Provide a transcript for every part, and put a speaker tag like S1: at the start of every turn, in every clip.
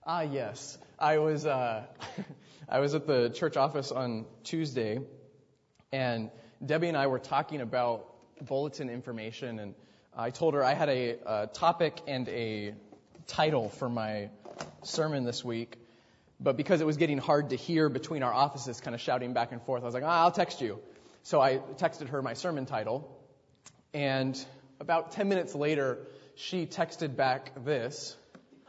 S1: Yes. I was I was at the church office on Tuesday, and Debbie and I were talking about bulletin information, and I told her I had a topic and a title for my sermon this week, but because it was getting hard to hear between our offices, kind of shouting back and forth, I was like, I'll text you. So I texted her my sermon title, and about 10 minutes later, she texted back this.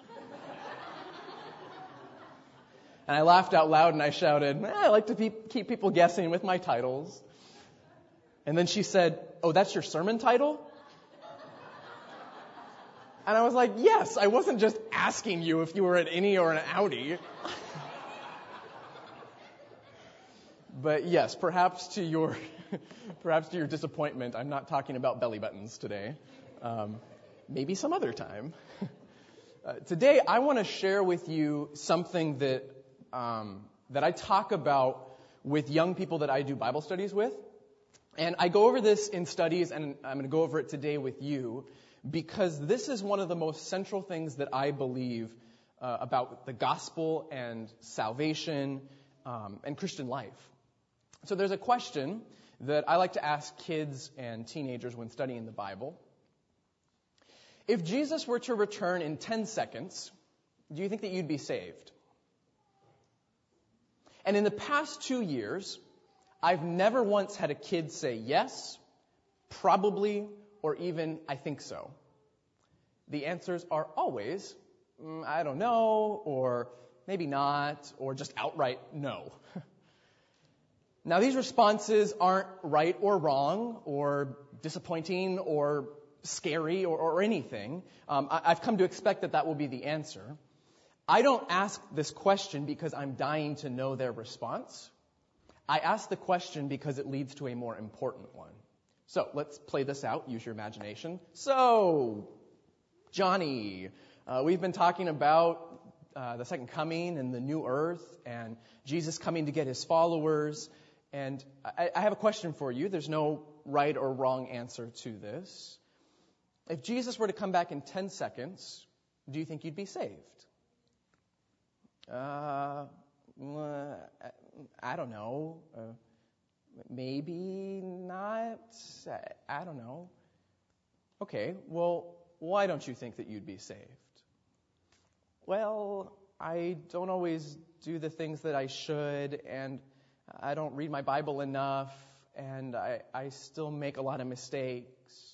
S1: And I laughed out loud and I shouted, I like to keep people guessing with my titles. And then she said, oh, that's your sermon title? And I was like, yes, I wasn't just asking you if you were an innie or an outie. But yes, perhaps to your disappointment, I'm not talking about belly buttons today. Maybe some other time. Today, I want to share with you something that I talk about with young people that I do Bible studies with. And I go over this in studies, and I'm going to go over it today with you, because this is one of the most central things that I believe about the gospel and salvation and Christian life. So there's a question that I like to ask kids and teenagers when studying the Bible. If Jesus were to return in 10 seconds, do you think that you'd be saved? And in the past 2 years, I've never once had a kid say yes, probably, or even I think so. The answers are always, I don't know, or maybe not, or just outright no. Now, these responses aren't right or wrong, or disappointing, or scary, or anything. I've come to expect that will be the answer. I don't ask this question because I'm dying to know their response. I ask the question because it leads to a more important one. So let's play this out. Use your imagination. So, Johnny, we've been talking about the second coming and the new earth and Jesus coming to get his followers. And I have a question for you. There's no right or wrong answer to this. If Jesus were to come back in 10 seconds, do you think you'd be saved? I don't know. Maybe not. I don't know. Okay, well, why don't you think that you'd be saved? Well, I don't always do the things that I should, and I don't read my Bible enough, and I still make a lot of mistakes.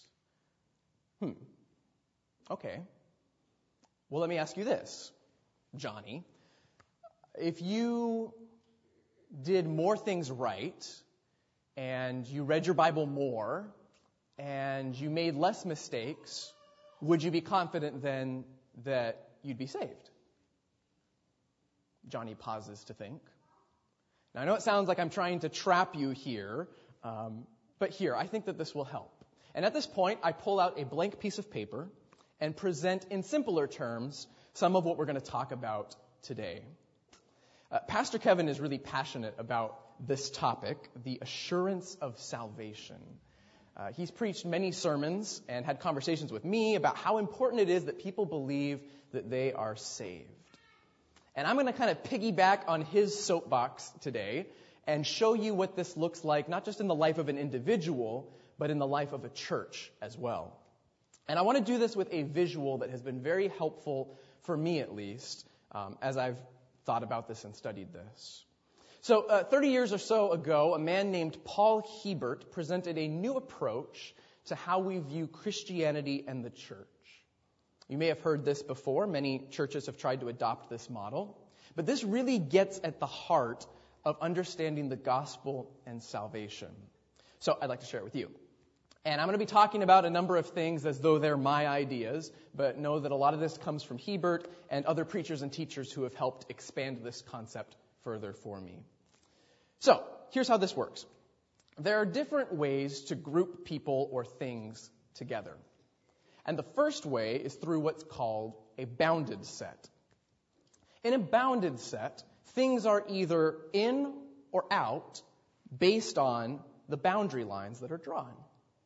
S1: Okay. Well, let me ask you this, Johnny. If you did more things right, and you read your Bible more, and you made less mistakes, would you be confident then that you'd be saved? Johnny pauses to think. Now, I know it sounds like I'm trying to trap you here, but here, I think that this will help. And at this point, I pull out a blank piece of paper and present in simpler terms some of what we're going to talk about today. Pastor Kevin is really passionate about this topic, the assurance of salvation. He's preached many sermons and had conversations with me about how important it is that people believe that they are saved. And I'm going to kind of piggyback on his soapbox today and show you what this looks like, not just in the life of an individual, but in the life of a church as well. And I want to do this with a visual that has been very helpful for me, at least, as I've thought about this and studied this. So 30 years or so ago, a man named Paul Hebert presented a new approach to how we view Christianity and the church. You may have heard this before. Many churches have tried to adopt this model. But this really gets at the heart of understanding the gospel and salvation. So I'd like to share it with you. And I'm going to be talking about a number of things as though they're my ideas, but know that a lot of this comes from Hebert and other preachers and teachers who have helped expand this concept further for me. So, here's how this works. There are different ways to group people or things together. And the first way is through what's called a bounded set. In a bounded set, things are either in or out based on the boundary lines that are drawn.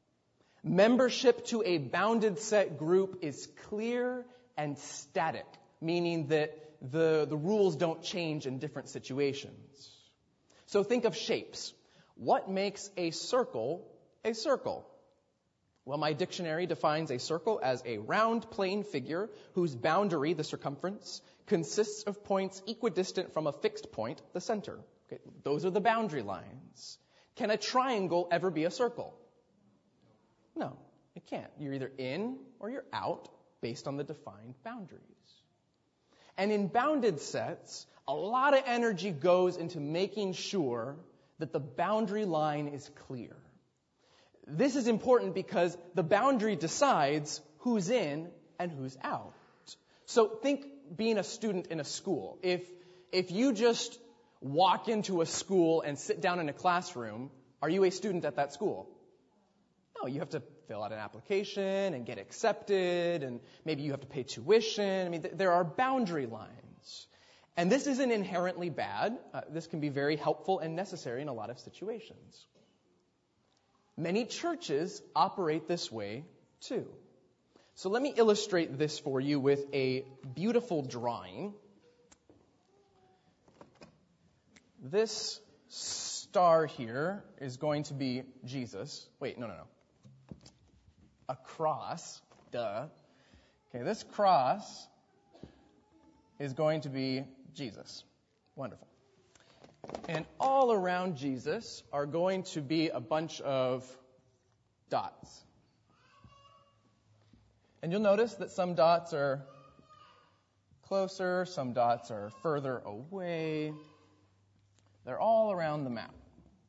S1: Membership to a bounded set group is clear and static meaning that the rules don't change in different situations. So think of shapes. What makes a circle a circle? Well, my dictionary defines a circle as a round plane figure whose boundary, the circumference, consists of points equidistant from a fixed point, the center. Okay, those are the boundary lines. Can a triangle ever be a circle? No, it can't. You're either in or you're out based on the defined boundaries. And in bounded sets, a lot of energy goes into making sure that the boundary line is clear. This is important because the boundary decides who's in and who's out. So think being a student in a school. If you just walk into a school and sit down in a classroom, are you a student at that school? No, you have to fill out an application and get accepted, and maybe you have to pay tuition. I mean, there are boundary lines. And this isn't inherently bad. This can be very helpful and necessary in a lot of situations. Many churches operate this way too. So let me illustrate this for you with a beautiful drawing. This star here is going to be Jesus. Wait, no. A cross. Duh. Okay, this cross is going to be Jesus. Wonderful. And all around Jesus are going to be a bunch of dots. And you'll notice that some dots are closer, some dots are further away. They're all around the map.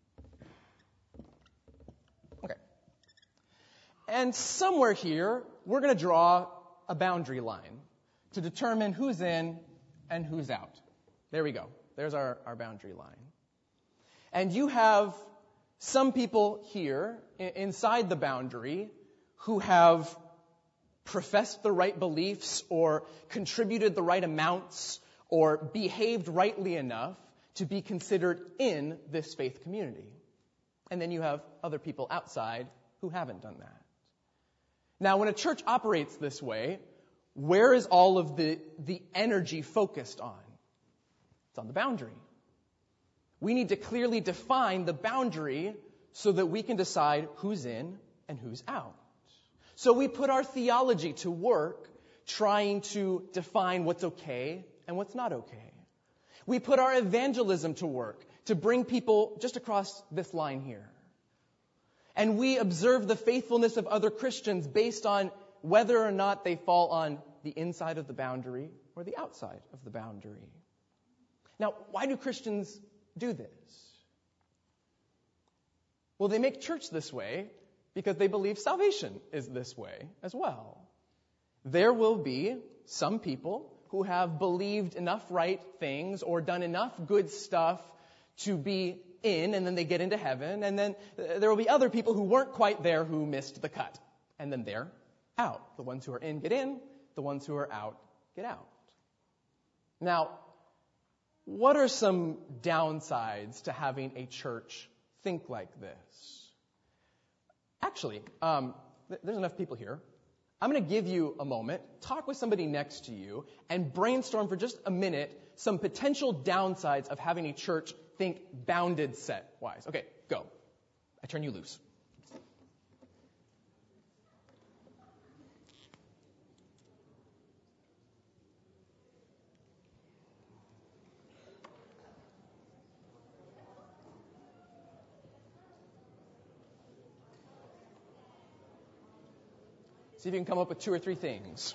S1: Okay. And somewhere here, we're going to draw a boundary line to determine who's in and who's out. There we go. There's our boundary line. And you have some people here inside the boundary who have professed the right beliefs or contributed the right amounts or behaved rightly enough to be considered in this faith community. And then you have other people outside who haven't done that. Now, when a church operates this way, where is all of the energy focused on? It's on the boundary. We need to clearly define the boundary so that we can decide who's in and who's out. So we put our theology to work trying to define what's okay and what's not okay. We put our evangelism to work to bring people just across this line here. And we observe the faithfulness of other Christians based on whether or not they fall on the inside of the boundary or the outside of the boundary. Now, why do Christians do this? Well, they make church this way because they believe salvation is this way as well. There will be some people who have believed enough right things or done enough good stuff to be in, and then they get into heaven, and then there will be other people who weren't quite there who missed the cut, and then they're out. The ones who are in get in, the ones who are out get out. Now, what are some downsides to having a church think like this? Actually, there's enough people here. I'm going to give you a moment, talk with somebody next to you, and brainstorm for just a minute some potential downsides of having a church think bounded set-wise. Okay, go. I turn you loose. See if you can come up with 2 or 3 things.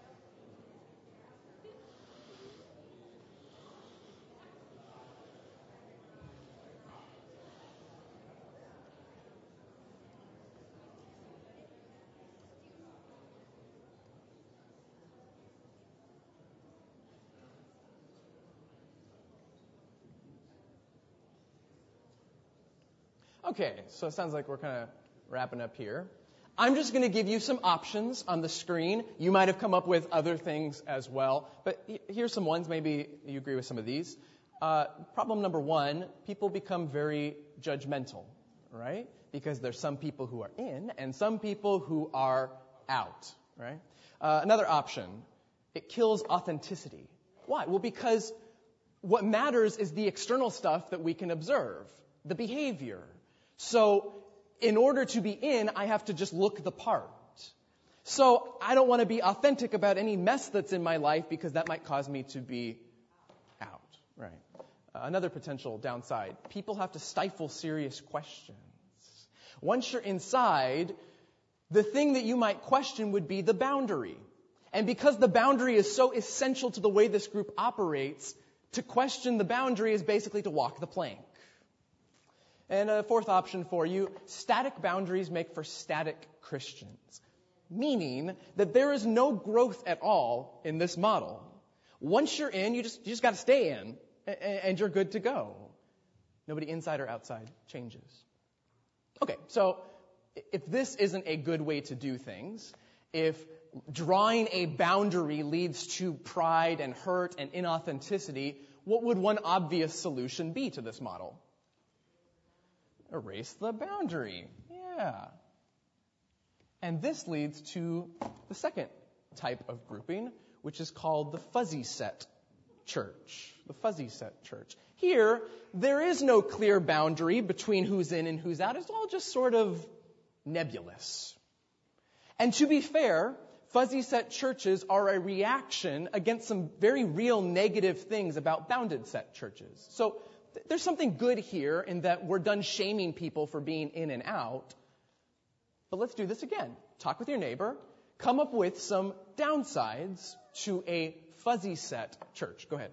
S1: Okay, so it sounds like we're kind of wrapping up here. I'm just going to give you some options on the screen. You might have come up with other things as well, but here's some ones. Maybe you agree with some of these. Problem number 1, people become very judgmental, right? Because there's some people who are in and some people who are out, right? Another option, It kills authenticity. Why? Well, because what matters is the external stuff that we can observe, the behavior. So in order to be in, I have to just look the part. So I don't want to be authentic about any mess that's in my life because that might cause me to be out. Right. Another potential downside, people have to stifle serious questions. Once you're inside, the thing that you might question would be the boundary. And because the boundary is so essential to the way this group operates, to question the boundary is basically to walk the plank. And a fourth option for you, static boundaries make for static Christians. Meaning that there is no growth at all in this model. Once you're in, you just got to stay in, and you're good to go. Nobody inside or outside changes. Okay, so if this isn't a good way to do things, if drawing a boundary leads to pride and hurt and inauthenticity, what would one obvious solution be to this model? Erase the boundary. Yeah. And this leads to the second type of grouping, which is called the fuzzy set church. The fuzzy set church. Here, there is no clear boundary between who's in and who's out. It's all just sort of nebulous. And to be fair, fuzzy set churches are a reaction against some very real negative things about bounded set churches. So there's something good here in that we're done shaming people for being in and out. But let's do this again. Talk with your neighbor. Come up with some downsides to a fuzzy set church. Go ahead.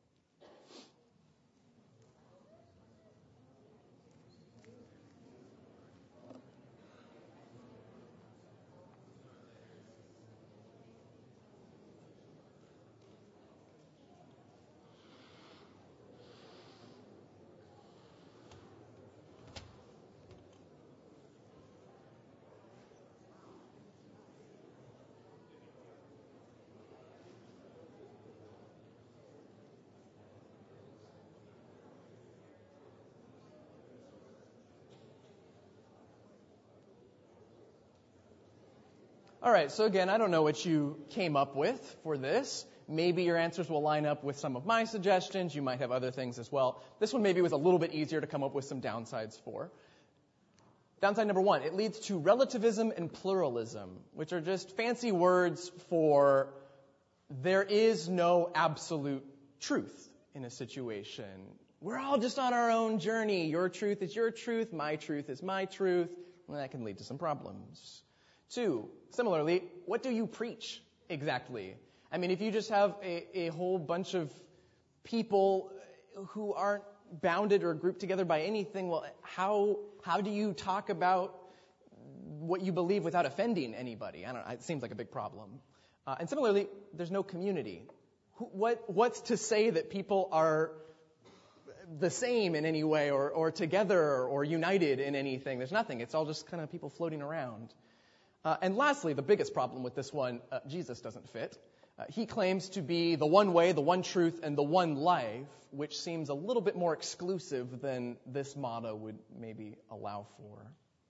S1: All right, so again, I don't know what you came up with for this. Maybe your answers will line up with some of my suggestions. You might have other things as well. This one maybe was a little bit easier to come up with some downsides for. Downside number one, it leads to relativism and pluralism, which are just fancy words for there is no absolute truth in a situation. We're all just on our own journey. Your truth is your truth. My truth is my truth. Well, that can lead to some problems. Two, similarly, what do you preach exactly? I mean, if you just have a whole bunch of people who aren't bounded or grouped together by anything, well, how do you talk about what you believe without offending anybody? I don't know. It seems like a big problem. And similarly, there's no community. What's to say that people are the same in any way or together or united in anything? There's nothing. It's all just kind of people floating around. And lastly, the biggest problem with this one, Jesus doesn't fit. He claims to be the one way, the one truth, and the one life, which seems a little bit more exclusive than this motto would maybe allow for.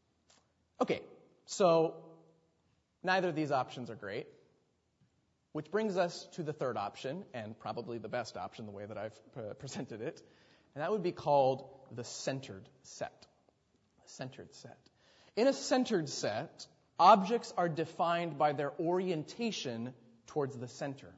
S1: Okay, so neither of these options are great, which brings us to the third option, and probably the best option, the way that I've presented it, and that would be called the centered set. Centered set. In a centered set, objects are defined by their orientation towards the center.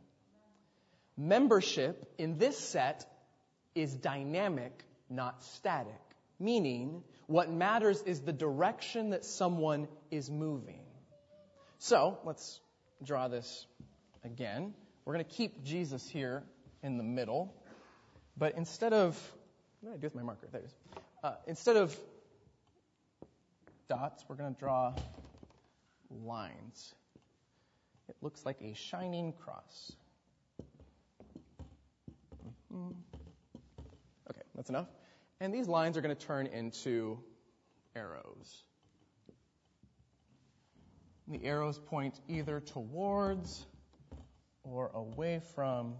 S1: Membership in this set is dynamic, not static, meaning what matters is the direction that someone is moving. So, let's draw this again. We're going to keep Jesus here in the middle, but instead of, what did I do with my marker? There it is. Instead of dots, we're going to draw lines. It looks like a shining cross. Okay, that's enough. And these lines are going to turn into arrows. The arrows point either towards or away from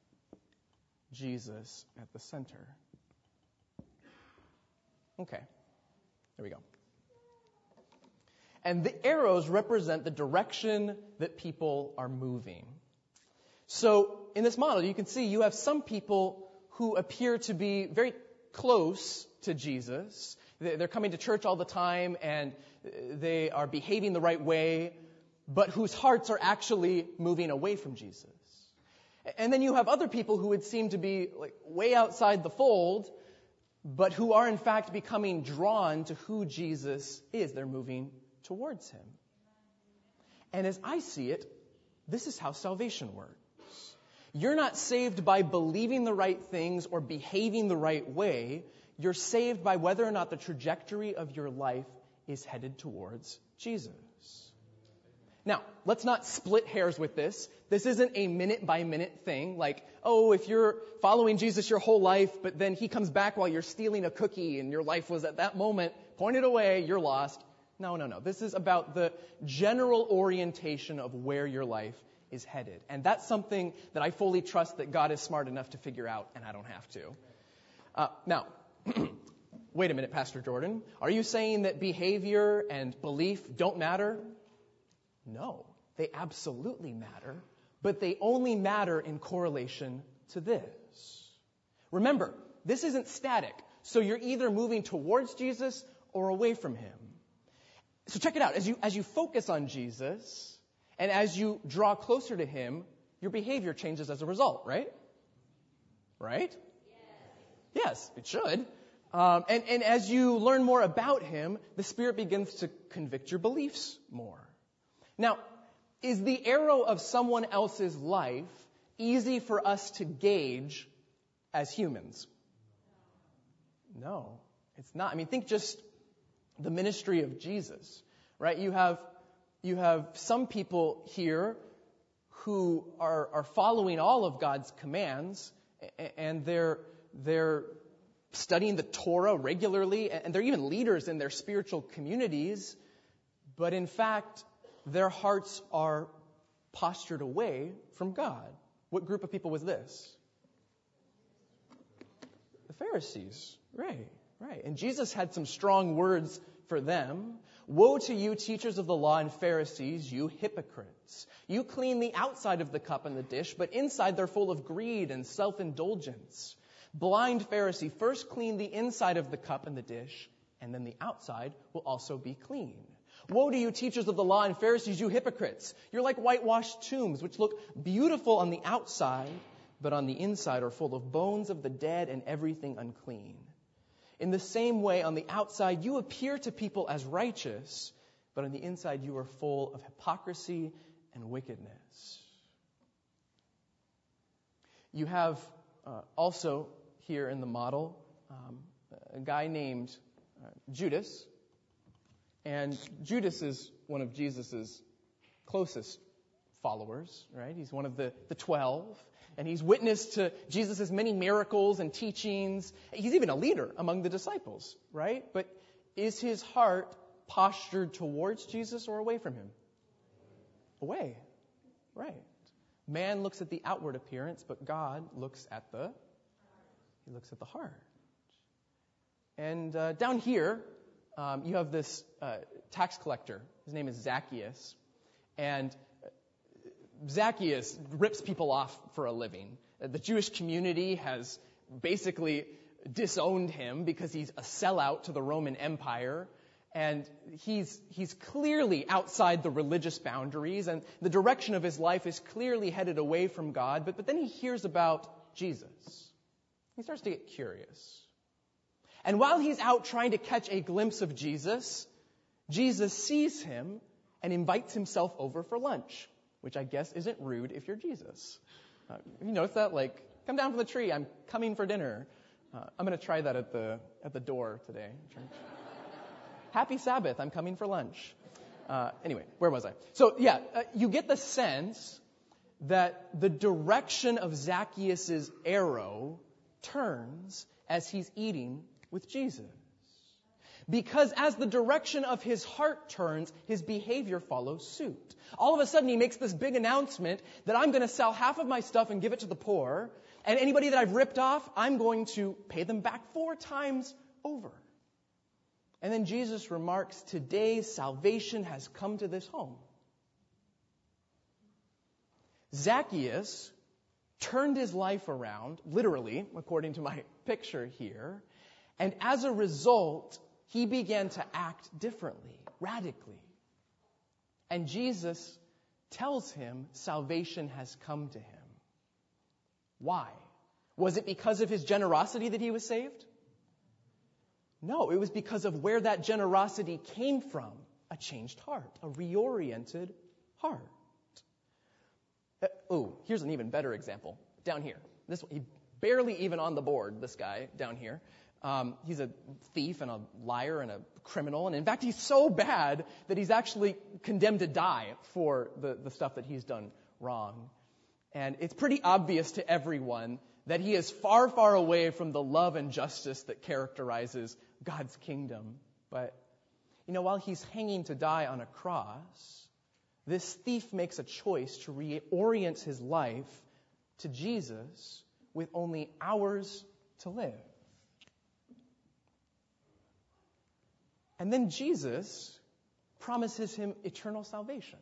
S1: Jesus at the center. Okay, there we go. And the arrows represent the direction that people are moving. So in this model, you can see you have some people who appear to be very close to Jesus. They're coming to church all the time and they are behaving the right way, but whose hearts are actually moving away from Jesus. And then you have other people who would seem to be like way outside the fold, but who are in fact becoming drawn to who Jesus is. They're moving towards him. And as I see it, this is how salvation works. You're not saved by believing the right things or behaving the right way. You're saved by whether or not the trajectory of your life is headed towards Jesus. Now, let's not split hairs with this. This isn't a minute-by-minute thing, like, oh, if you're following Jesus your whole life, but then he comes back while you're stealing a cookie and your life was at that moment pointed away, you're lost. No. This is about the general orientation of where your life is headed. And that's something that I fully trust that God is smart enough to figure out, and I don't have to. Now, wait a minute, Pastor Jordan. Are you saying that behavior and belief don't matter? No, they absolutely matter, but they only matter in correlation to this. Remember, this isn't static, so you're either moving towards Jesus or away from him. So check it out. As you focus on Jesus and as you draw closer to him, your behavior changes as a result, right? Right? Yes, it should. And as you learn more about him, the Spirit begins to convict your beliefs more. Now, is the arrow of someone else's life easy for us to gauge as humans? No, it's not. I mean, think just the ministry of Jesus, right? You have some people here who are following all of God's commands, and they're studying the Torah regularly, and they're even leaders in their spiritual communities, but in fact, their hearts are postured away from God. What group of people was this? The Pharisees. Right. And Jesus had some strong words for them. Woe to you, teachers of the law and Pharisees, you hypocrites. You clean the outside of the cup and the dish, but inside they're full of greed and self-indulgence. Blind Pharisee, first clean the inside of the cup and the dish, and then the outside will also be clean. Woe to you, teachers of the law and Pharisees, you hypocrites. You're like whitewashed tombs, which look beautiful on the outside, but on the inside are full of bones of the dead and everything unclean. In the same way, on the outside, you appear to people as righteous, but on the inside, you are full of hypocrisy and wickedness. You have also here in the model a guy named Judas. And Judas is one of Jesus' closest followers, right? He's one of the 12. And he's witnessed to Jesus' many miracles and teachings. He's even a leader among the disciples, right? But is his heart postured towards Jesus or away from him? Away, right. Man looks at the outward appearance, but God looks at the heart. And down here, you have this tax collector. His name is Zacchaeus. And Zacchaeus rips people off for a living. The Jewish community has basically disowned him because he's a sellout to the Roman Empire. And he's clearly outside the religious boundaries. And the direction of his life is clearly headed away from God. But then he hears about Jesus. He starts to get curious. And while he's out trying to catch a glimpse of Jesus, Jesus sees him and invites himself over for lunch, which I guess isn't rude if you're Jesus. You notice that? Like, come down from the tree. I'm coming for dinner. I'm going to try that at the door today. Happy Sabbath. I'm coming for lunch. Anyway, where was I? So, you get the sense that the direction of Zacchaeus' arrow turns as he's eating with Jesus. Because as the direction of his heart turns, his behavior follows suit. All of a sudden, he makes this big announcement that I'm going to sell half of my stuff and give it to the poor, and anybody that I've ripped off, I'm going to pay them back 4 times over. And then Jesus remarks, today salvation has come to this home. Zacchaeus turned his life around, literally, according to my picture here, and as a result, he began to act differently, radically. And Jesus tells him salvation has come to him. Why? Was it because of his generosity that he was saved? No, it was because of where that generosity came from. A changed heart, a reoriented heart. Here's an even better example. Down here. He's barely even on the board, this guy down here. He's a thief and a liar and a criminal. And in fact, he's so bad that he's actually condemned to die for the stuff that he's done wrong. And it's pretty obvious to everyone that he is far, far away from the love and justice that characterizes God's kingdom. But, while he's hanging to die on a cross, this thief makes a choice to reorient his life to Jesus with only hours to live. And then Jesus promises him eternal salvation.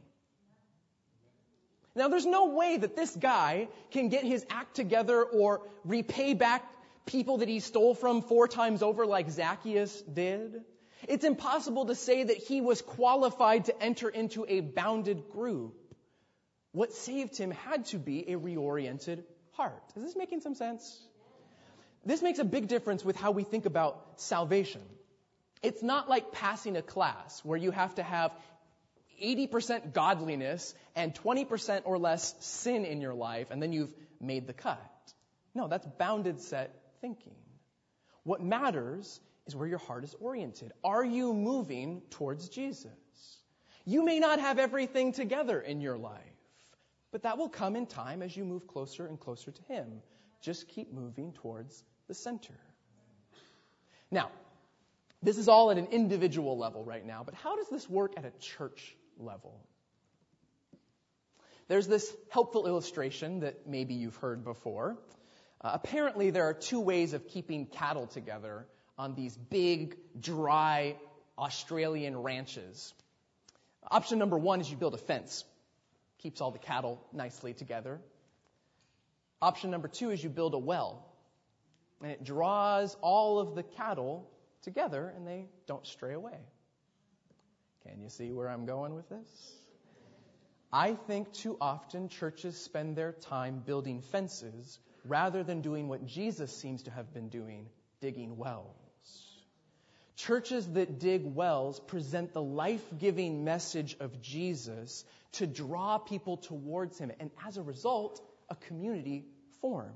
S1: Now, there's no way that this guy can get his act together or repay back people that he stole from 4 times over like Zacchaeus did. It's impossible to say that he was qualified to enter into a bounded group. What saved him had to be a reoriented heart. Is this making some sense? This makes a big difference with how we think about salvation. It's not like passing a class where you have to have 80% godliness and 20% or less sin in your life, and then you've made the cut. No, that's bounded set thinking. What matters is where your heart is oriented. Are you moving towards Jesus? You may not have everything together in your life, but that will come in time as you move closer and closer to Him. Just keep moving towards the center. Now, this is all at an individual level right now, but how does this work at a church level? There's this helpful illustration that maybe you've heard before. Apparently, there are 2 ways of keeping cattle together on these big, dry Australian ranches. Option number 1 is you build a fence. Keeps all the cattle nicely together. Option number 2 is you build a well. And it draws all of the cattle together and they don't stray away. Can you see where I'm going with this? I think too often churches spend their time building fences rather than doing what Jesus seems to have been doing, digging wells. Churches that dig wells present the life-giving message of Jesus to draw people towards Him, and as a result, a community forms.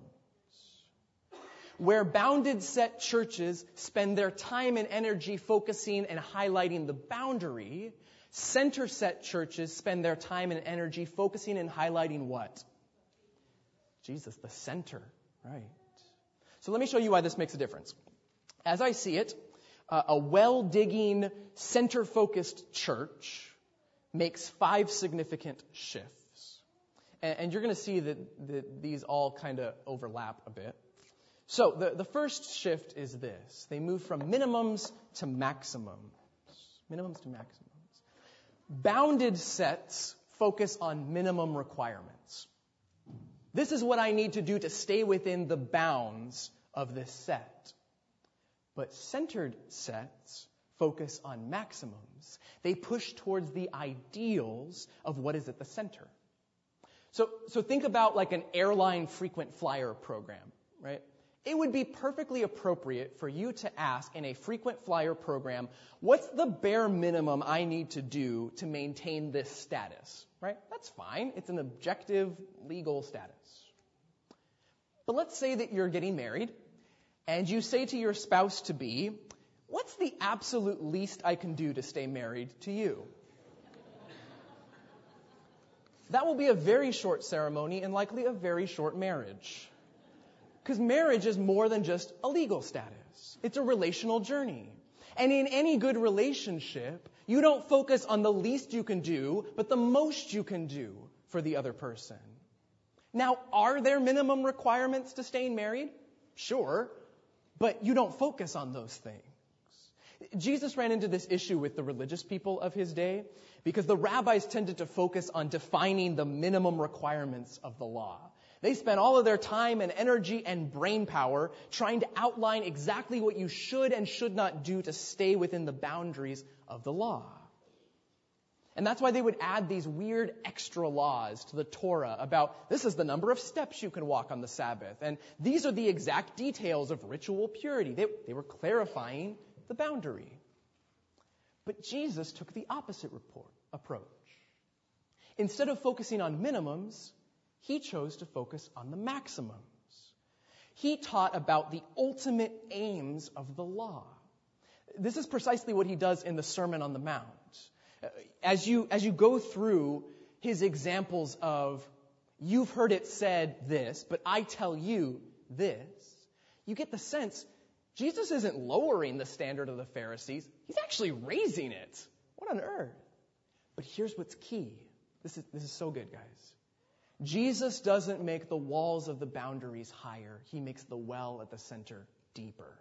S1: Where bounded set churches spend their time and energy focusing and highlighting the boundary, center set churches spend their time and energy focusing and highlighting what? Jesus, the center, right? So let me show you why this makes a difference. As I see it, a well-digging, center-focused church makes 5 significant shifts. And you're going to see that these all kind of overlap a bit. So the first shift is this. They move from minimums to maximums. Minimums to maximums. Bounded sets focus on minimum requirements. This is what I need to do to stay within the bounds of this set. But centered sets focus on maximums. They push towards the ideals of what is at the center. So think about like an airline frequent flyer program, right? It would be perfectly appropriate for you to ask in a frequent flyer program, what's the bare minimum I need to do to maintain this status, right? That's fine. It's an objective legal status. But let's say that you're getting married and you say to your spouse-to-be, what's the absolute least I can do to stay married to you? That will be a very short ceremony and likely a very short marriage. Because marriage is more than just a legal status. It's a relational journey. And in any good relationship, you don't focus on the least you can do, but the most you can do for the other person. Now, are there minimum requirements to staying married? Sure, but you don't focus on those things. Jesus ran into this issue with the religious people of his day because the rabbis tended to focus on defining the minimum requirements of the law. They spent all of their time and energy and brain power trying to outline exactly what you should and should not do to stay within the boundaries of the law. And that's why they would add these weird extra laws to the Torah about this is the number of steps you can walk on the Sabbath. And these are the exact details of ritual purity. They were clarifying the boundary. But Jesus took the opposite approach. Instead of focusing on minimums, he chose to focus on the maximums. He taught about the ultimate aims of the law. This is precisely what he does in the Sermon on the Mount. As you go through his examples of, you've heard it said this, but I tell you this, you get the sense Jesus isn't lowering the standard of the Pharisees. He's actually raising it. What on earth? But here's what's key. This is so good, guys. Jesus doesn't make the walls of the boundaries higher. He makes the well at the center deeper.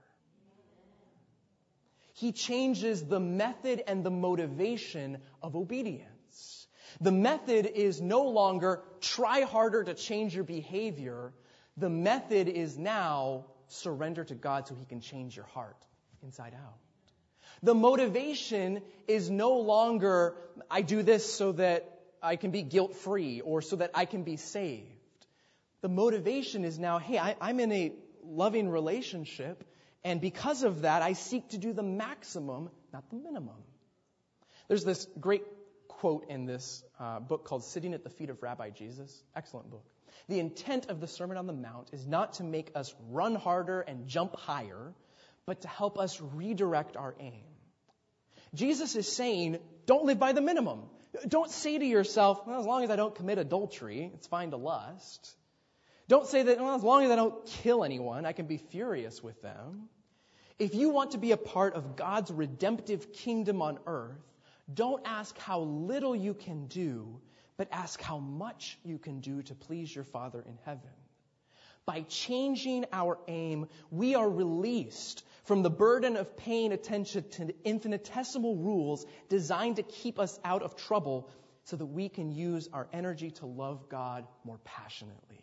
S1: He changes the method and the motivation of obedience. The method is no longer try harder to change your behavior. The method is now surrender to God so he can change your heart inside out. The motivation is no longer I do this so that I can be guilt-free or so that I can be saved. The motivation is now, hey, I'm in a loving relationship, and because of that, I seek to do the maximum, not the minimum. There's this great quote in this book called Sitting at the Feet of Rabbi Jesus. Excellent book. The intent of the Sermon on the Mount is not to make us run harder and jump higher, but to help us redirect our aim. Jesus is saying, don't live by the minimum. Don't say to yourself, well, as long as I don't commit adultery, it's fine to lust. Don't say that, well, as long as I don't kill anyone, I can be furious with them. If you want to be a part of God's redemptive kingdom on earth, don't ask how little you can do, but ask how much you can do to please your Father in heaven. By changing our aim, we are released from the burden of paying attention to infinitesimal rules designed to keep us out of trouble so that we can use our energy to love God more passionately.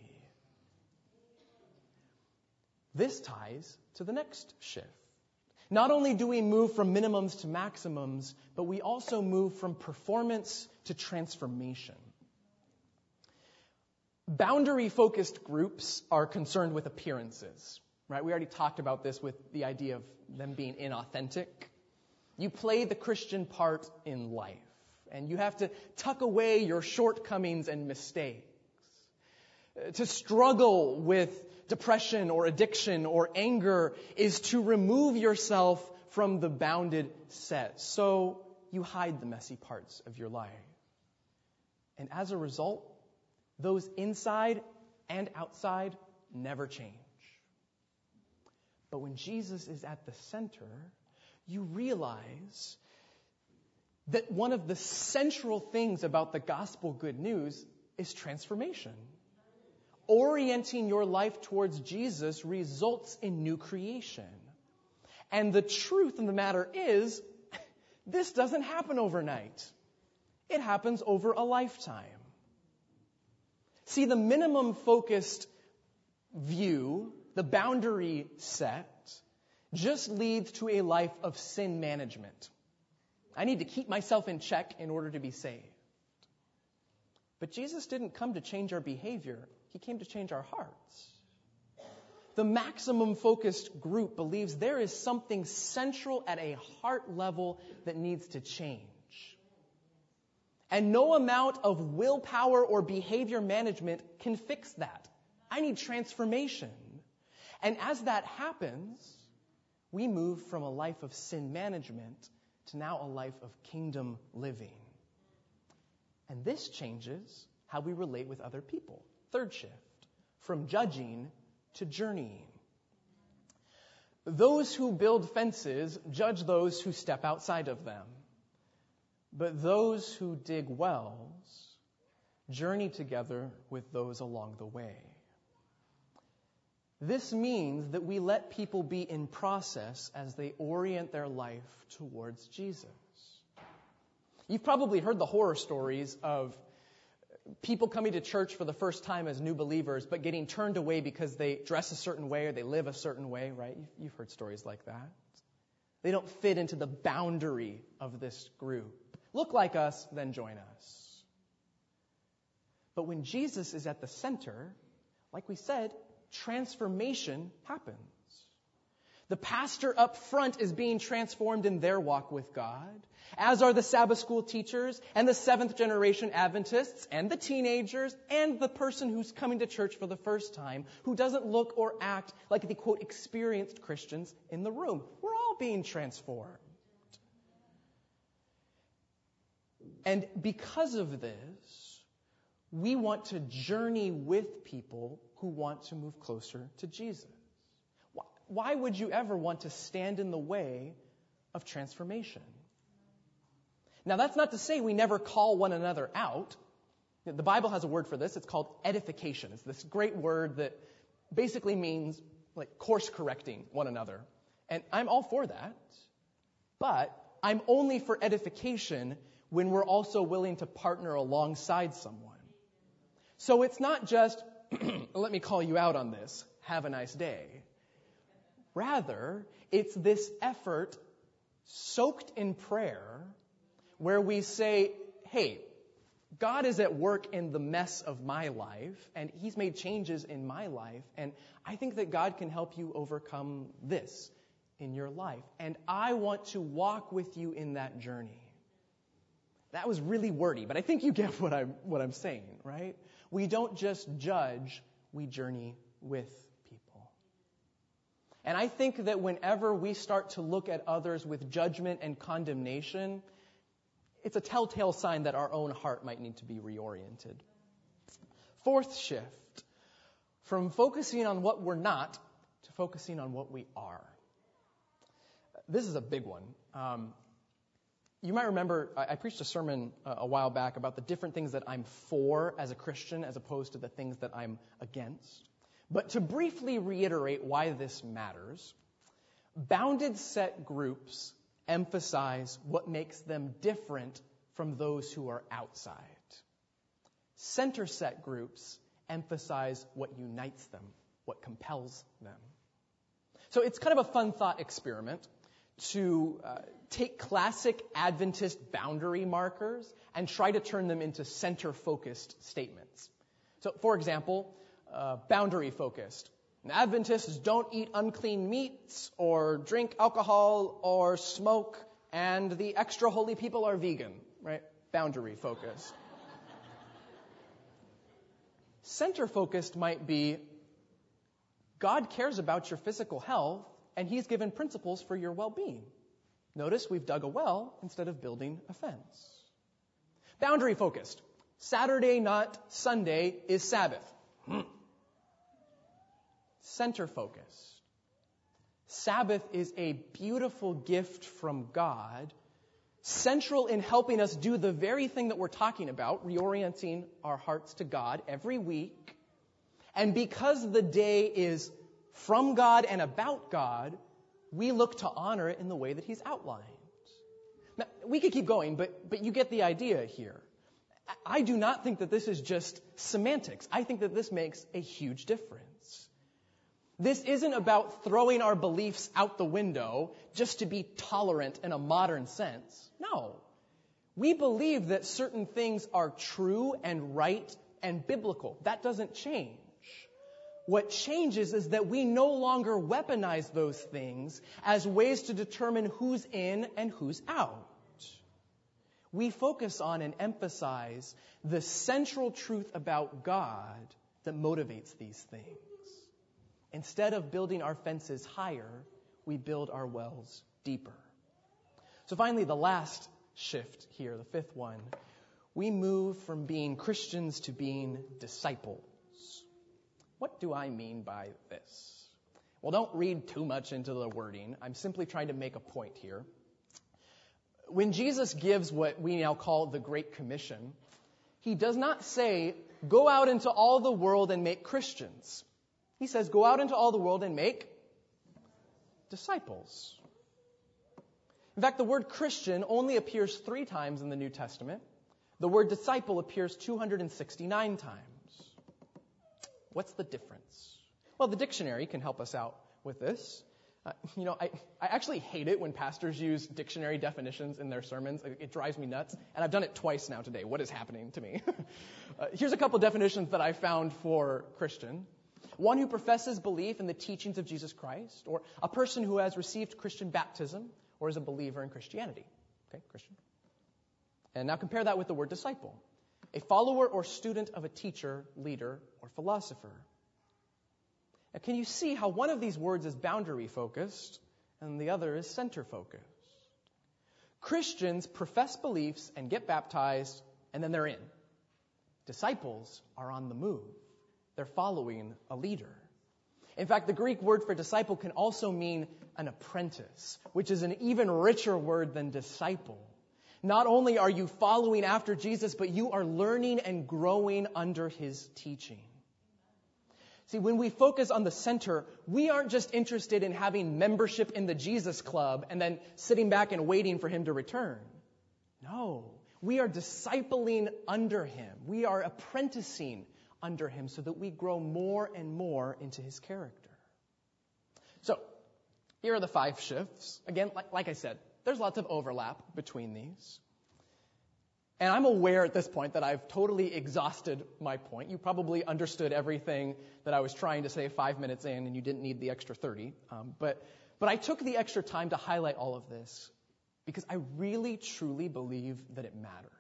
S1: This ties to the next shift. Not only do we move from minimums to maximums, but we also move from performance to transformation. Boundary-focused groups are concerned with appearances, right? We already talked about this with the idea of them being inauthentic. You play the Christian part in life, and you have to tuck away your shortcomings and mistakes. To struggle with depression or addiction or anger is to remove yourself from the bounded set. So you hide the messy parts of your life. And as a result, those inside and outside never change. But when Jesus is at the center, you realize that one of the central things about the gospel good news is transformation. Orienting your life towards Jesus results in new creation. And the truth of the matter is, this doesn't happen overnight. It happens over a lifetime. See, the minimum-focused view, the boundary set, just leads to a life of sin management. I need to keep myself in check in order to be saved. But Jesus didn't come to change our behavior. He came to change our hearts. The maximum-focused group believes there is something central at a heart level that needs to change. And no amount of willpower or behavior management can fix that. I need transformation. And as that happens, we move from a life of sin management to now a life of kingdom living. And this changes how we relate with other people. Third shift, from judging to journeying. Those who build fences judge those who step outside of them. But those who dig wells journey together with those along the way. This means that we let people be in process as they orient their life towards Jesus. You've probably heard the horror stories of people coming to church for the first time as new believers, but getting turned away because they dress a certain way or they live a certain way, right? You've heard stories like that. They don't fit into the boundary of this group. Look like us, then join us. But when Jesus is at the center, like we said, transformation happens. The pastor up front is being transformed in their walk with God, as are the Sabbath school teachers and the seventh generation Adventists and the teenagers and the person who's coming to church for the first time who doesn't look or act like the, quote, experienced Christians in the room. We're all being transformed. And because of this, we want to journey with people who want to move closer to Jesus. Why would you ever want to stand in the way of transformation? Now, that's not to say we never call one another out. The Bible has a word for this. It's called edification. It's this great word that basically means like course correcting one another. And I'm all for that. But I'm only for edification when we're also willing to partner alongside someone. So it's not just, let me call you out on this, have a nice day. Rather, it's this effort soaked in prayer where we say, hey, God is at work in the mess of my life, and He's made changes in my life, and I think that God can help you overcome this in your life. And I want to walk with you in that journey. That was really wordy, but I think you get what I'm saying, right? We don't just judge, we journey with people. And I think that whenever we start to look at others with judgment and condemnation, it's a telltale sign that our own heart might need to be reoriented. Fourth shift, from focusing on what we're not to focusing on what we are. This is a big one. You might remember I preached a sermon a while back about the different things that I'm for as a Christian as opposed to the things that I'm against. But to briefly reiterate why this matters, bounded set groups emphasize what makes them different from those who are outside. Center set groups emphasize what unites them, what compels them. So it's kind of a fun thought experiment to take classic Adventist boundary markers and try to turn them into center-focused statements. So, for example, boundary-focused. Adventists don't eat unclean meats or drink alcohol or smoke, and the extra holy people are vegan, right? Boundary-focused. Center-focused might be, God cares about your physical health, and He's given principles for your well-being. Notice we've dug a well instead of building a fence. Boundary-focused. Saturday, not Sunday, is Sabbath. Center-focused. Sabbath is a beautiful gift from God, central in helping us do the very thing that we're talking about, reorienting our hearts to God every week. And because the day is from God and about God, we look to honor it in the way that He's outlined. Now, we could keep going, but you get the idea here. I do not think that this is just semantics. I think that this makes a huge difference. This isn't about throwing our beliefs out the window just to be tolerant in a modern sense. No. We believe that certain things are true and right and biblical. That doesn't change. What changes is that we no longer weaponize those things as ways to determine who's in and who's out. We focus on and emphasize the central truth about God that motivates these things. Instead of building our fences higher, we build our wells deeper. So finally, the last shift here, the fifth one, we move from being Christians to being disciples. What do I mean by this? Well, don't read too much into the wording. I'm simply trying to make a point here. When Jesus gives what we now call the Great Commission, He does not say, go out into all the world and make Christians. He says, go out into all the world and make disciples. In fact, the word Christian only appears 3 times in the New Testament. The word disciple appears 269 times. What's the difference? Well, the dictionary can help us out with this. I actually hate it when pastors use dictionary definitions in their sermons. It drives me nuts. And I've done it twice now today. What is happening to me? Here's a couple definitions that I found for Christian. One who professes belief in the teachings of Jesus Christ, or a person who has received Christian baptism, or is a believer in Christianity. Okay, Christian. And now compare that with the word disciple. A follower or student of a teacher, leader, or philosopher. Now, can you see how one of these words is boundary-focused and the other is center-focused? Christians profess beliefs and get baptized, and then they're in. Disciples are on the move. They're following a leader. In fact, the Greek word for disciple can also mean an apprentice, which is an even richer word than disciple. Not only are you following after Jesus, but you are learning and growing under his teaching. See, when we focus on the center, we aren't just interested in having membership in the Jesus Club and then sitting back and waiting for him to return. No, we are discipling under him. We are apprenticing under him so that we grow more and more into his character. So, here are the 5 shifts. Again, like I said, there's lots of overlap between these. And I'm aware at this point that I've totally exhausted my point. You probably understood everything that I was trying to say 5 minutes in, and you didn't need the extra 30. But I took the extra time to highlight all of this because I really, truly believe that it matters.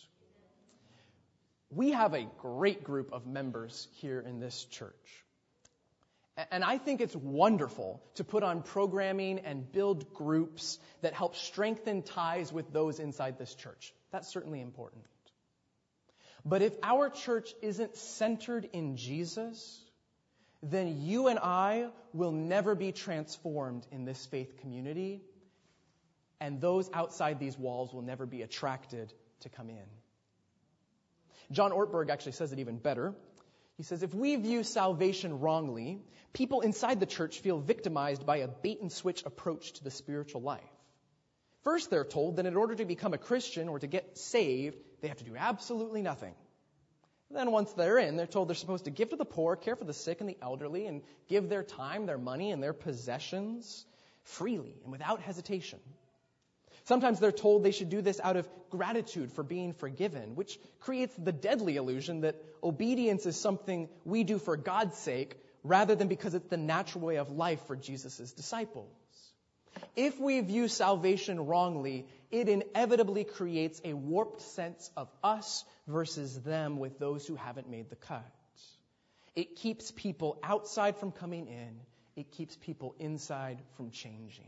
S1: We have a great group of members here in this church. And I think it's wonderful to put on programming and build groups that help strengthen ties with those inside this church. That's certainly important. But if our church isn't centered in Jesus, then you and I will never be transformed in this faith community, and those outside these walls will never be attracted to come in. John Ortberg actually says it even better. He says, if we view salvation wrongly, people inside the church feel victimized by a bait-and-switch approach to the spiritual life. First, they're told that in order to become a Christian or to get saved, they have to do absolutely nothing. Then once they're in, they're told they're supposed to give to the poor, care for the sick and the elderly, and give their time, their money, and their possessions freely and without hesitation. Sometimes they're told they should do this out of gratitude for being forgiven, which creates the deadly illusion that obedience is something we do for God's sake rather than because it's the natural way of life for Jesus' disciples. If we view salvation wrongly, it inevitably creates a warped sense of us versus them with those who haven't made the cut. It keeps people outside from coming in. It keeps people inside from changing.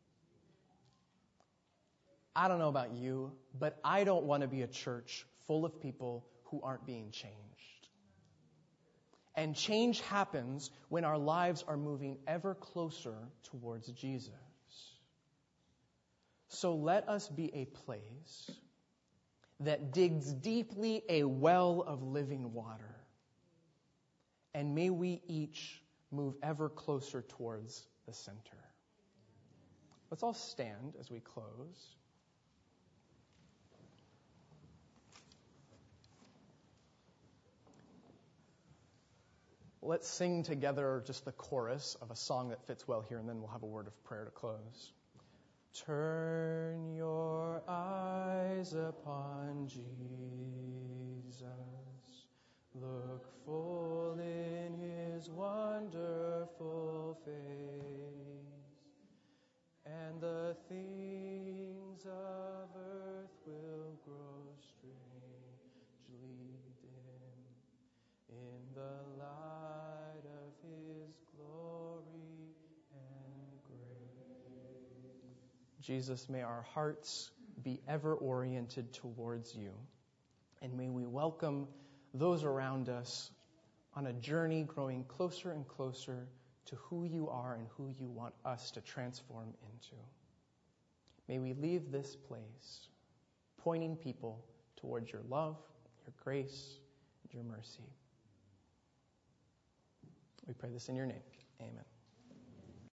S1: I don't know about you, but I don't want to be a church full of people who aren't being changed. And change happens when our lives are moving ever closer towards Jesus. So let us be a place that digs deeply a well of living water. And may we each move ever closer towards the center. Let's all stand as we close. Let's sing together just the chorus of a song that fits well here, and then we'll have a word of prayer to close. Turn your eyes upon Jesus. Look full in his wonderful face, and the things of earth will grow strangely dim in the light of his glory and grace. Jesus, may our hearts be ever oriented towards you, and may we welcome those around us on a journey growing closer and closer to who you are and who you want us to transform into. May we leave this place pointing people towards your love, your grace, and your mercy. We pray this in your name. Amen.